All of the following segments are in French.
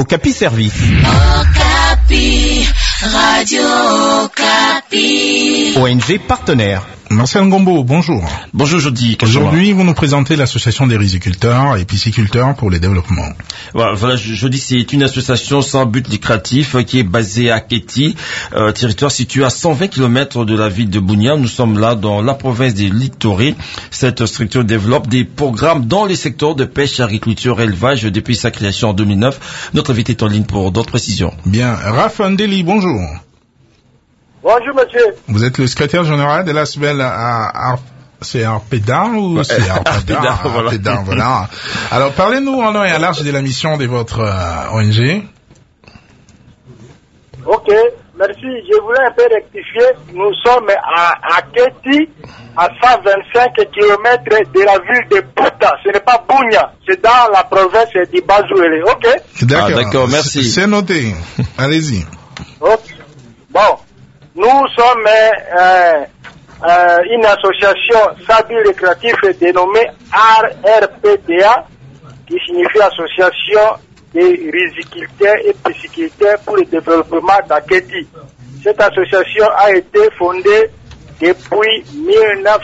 Okapi Service. Okapi, Radio Okapi. ONG partenaire. Marcel Ngombo, bonjour. Bonjour Jody. Aujourd'hui, vous nous présentez l'association des riziculteurs et pisciculteurs pour le développement. Voilà, Jody, c'est une association sans but lucratif qui est basée à Kéti, territoire situé à 120 km de la ville de Bunia. Nous sommes là dans la province des Littorés. Cette structure développe des programmes dans les secteurs de pêche, agriculture, élevage depuis sa création en 2009. Notre invité est en ligne pour d'autres précisions. Bien. Raph Ndeli, bonjour. Bonjour monsieur. Vous êtes le secrétaire général de l'ASBEL c'est Arpeda ou c'est Arpeda? Arpeda, voilà. Alors, parlez-nous en long et à large de la mission de votre ONG. Ok, merci. Je voulais un peu rectifier. Nous sommes à Kéti, à 125 km de la ville de Puta. Ce n'est pas Bunia, c'est dans la province d'Ibazouélé. Ok? D'accord, merci. C'est noté. Allez-y. Ok. Bon. Nous sommes une association sans but lucratif dénommée RPDA, qui signifie Association des riziculteurs et pisciculteurs pour le développement d'Akéti. Cette association a été fondée depuis 2009.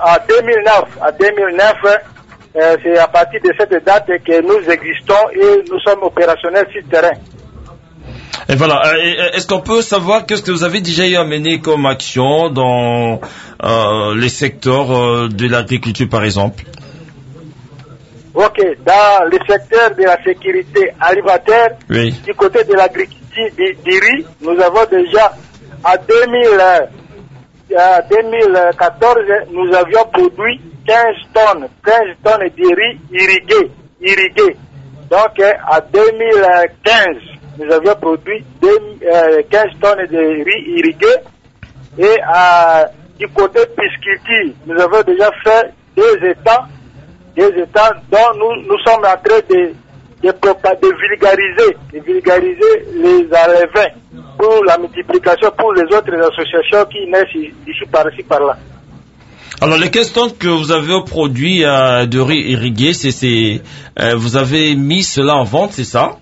C'est à partir de cette date que nous existons et nous sommes opérationnels sur le terrain. Et voilà, est-ce qu'on peut savoir qu'est-ce que vous avez déjà eu à mener comme action dans les secteurs de l'agriculture par exemple? Ok, dans le secteur de la sécurité alimentaire, oui. Du côté de l'agriculture du riz, nous avons déjà en 2014, nous avions produit 15 tonnes de riz irrigué. Donc en 2015, nous avions produit 15 tonnes de riz irrigué et du côté pisciculture, nous avons déjà fait deux étangs dont nous sommes en train de vulgariser les alevins pour la multiplication pour les autres associations qui naissent d'ici par-ci par-là. Alors les 15 tonnes que vous avez produit de riz irrigué, vous avez mis cela en vente, c'est ça?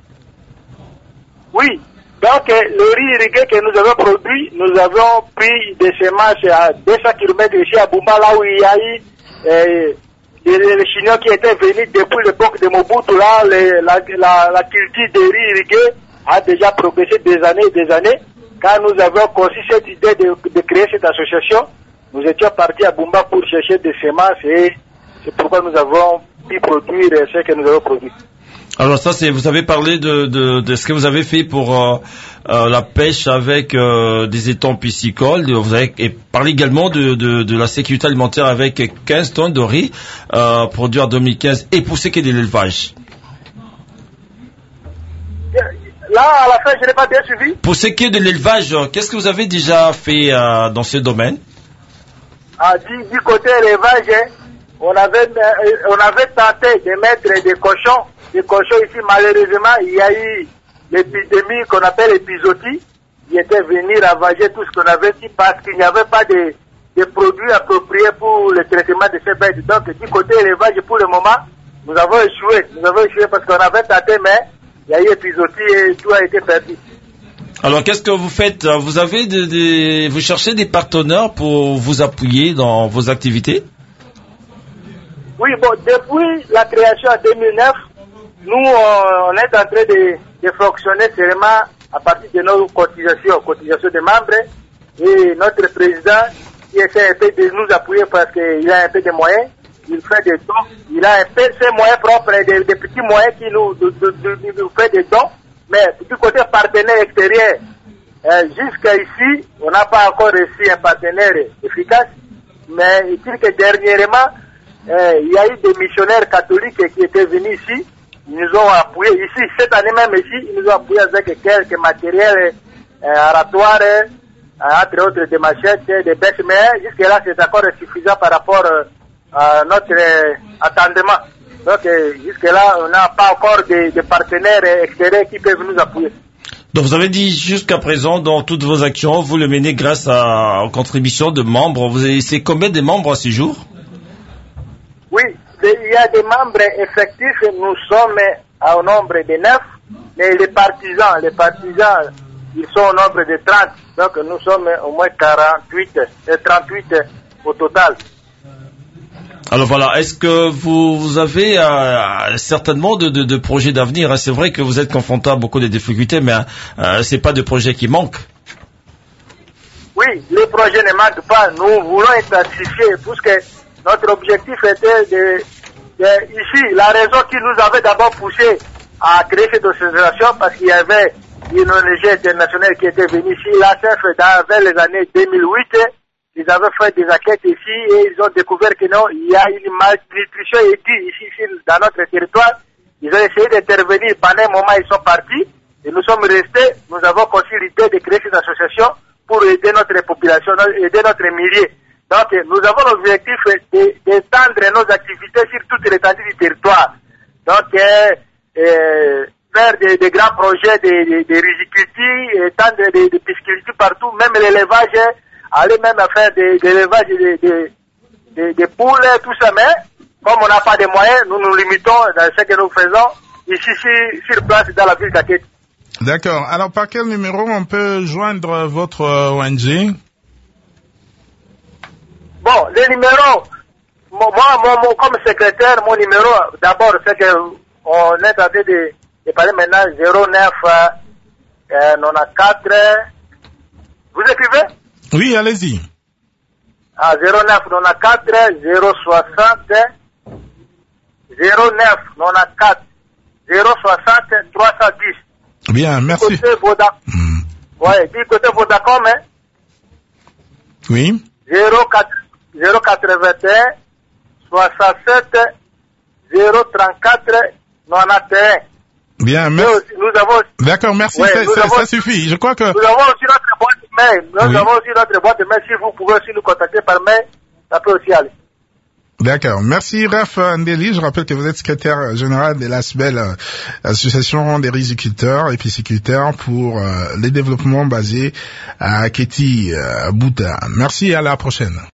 Oui, donc le riz irrigué que nous avons produit, nous avons pris des semences à 200 km ici à Bumba, là où il y a eu les Chinois qui étaient venus depuis l'époque de Mobutu, là, la culture de riz irrigué a déjà progressé des années. Quand nous avons conçu cette idée de créer cette association, nous étions partis à Bumba pour chercher des semences et c'est pourquoi nous avons pu produire ce que nous avons produit. Alors ça, vous avez parlé de ce que vous avez fait pour la pêche avec des étangs piscicoles. Vous avez parlé également de la sécurité alimentaire avec 15 tonnes de riz produit en 2015. Et pour ce qui est de l'élevage? Là, à la fin, je n'ai pas bien suivi. Pour ce qui est de l'élevage, qu'est-ce que vous avez déjà fait dans ce domaine? Du côté élevage, on avait tenté de mettre des cochons. Les cochons ici, malheureusement, il y a eu l'épidémie qu'on appelle épizootie. Ils étaient venus ravager tout ce qu'on avait dit parce qu'il n'y avait pas de produits appropriés pour le traitement de ces bêtes. Donc, du côté élevage, pour le moment, nous avons échoué parce qu'on avait tenté, mais il y a eu épizootie et tout a été perdu. Alors, qu'est-ce que vous faites? Vous cherchez des partenaires pour vous appuyer dans vos activités? Oui, bon, depuis la création en 2009, nous, on est en train de fonctionner seulement à partir de nos cotisations de membres. Et notre président, qui essaie un peu de nous appuyer parce qu'il a un peu de moyens, il fait des dons. Il a un peu ses moyens propres, des petits moyens qui nous fait des dons. Mais du côté partenaire extérieur, jusqu'à ici, on n'a pas encore reçu un partenaire efficace. Mais il dit que dernièrement, il y a eu des missionnaires catholiques qui étaient venus ici. Ils nous ont appuyés ici, cette année même ici, ils nous ont appuyés avec quelques matériels aratoires, entre autres des machettes, des bêches, mais jusque-là c'est encore insuffisant par rapport à notre attendement. Donc jusque-là, on n'a pas encore de partenaires extérieurs qui peuvent nous appuyer. Donc vous avez dit jusqu'à présent, dans toutes vos actions, vous le menez grâce aux contributions de membres. C'est combien de membres à ce jour? Oui, il y a des membres effectifs, nous sommes au nombre de 9, Mais les partisans, ils sont au nombre de 30. Donc nous sommes au moins 38 au total. Alors voilà, est-ce que vous avez certainement de projets d'avenir? C'est vrai que vous êtes confronté à beaucoup de difficultés, mais c'est pas de projets qui manquent. Oui, les projets ne manquent pas. Nous voulons intensifier, puisque notre objectif était ici, la raison qui nous avait d'abord poussé à créer cette association, parce qu'il y avait une ONG internationale qui était venue ici, l'ACF, vers les années 2008, ils avaient fait des enquêtes ici et ils ont découvert que non, il y a une malnutrition aiguë ici dans notre territoire. Ils ont essayé d'intervenir, pendant un moment ils sont partis et nous sommes restés, nous avons conçu l'idée de créer cette association pour aider notre population, aider notre milieu. Donc nous avons l'objectif d'étendre nos activités sur toute l'étendue du territoire. Donc faire des grands projets de riziculture, étendre des piscicultures partout, même l'élevage, aller même faire des élevages de poules, tout ça, mais comme on n'a pas de moyens, nous nous limitons dans ce que nous faisons ici sur place dans la ville d'Aketi. D'accord. Alors par quel numéro on peut joindre votre ONG? Bon, les numéros, moi comme secrétaire, mon numéro, d'abord, c'est que on est en train de parler maintenant 09 94. Vous écrivez? Oui, allez-y. 09 94 060 09 94 060 310. Bien, merci. Du côté du côté Vodacom, hein? Oui. 081 67 034 91. Bien, merci. Nous avons... D'accord, merci, ça suffit. Je crois que... Nous avons aussi notre boîte mail. Nous avons aussi notre boîte mail. Si vous pouvez aussi nous contacter par mail, ça peut aussi aller. D'accord. Merci, Raph Ndeli. Je rappelle que vous êtes secrétaire général de l'ASBEL, Association des riziculteurs et pisciculteurs pour les développements basés à Aketi, Bouta. Merci, à la prochaine.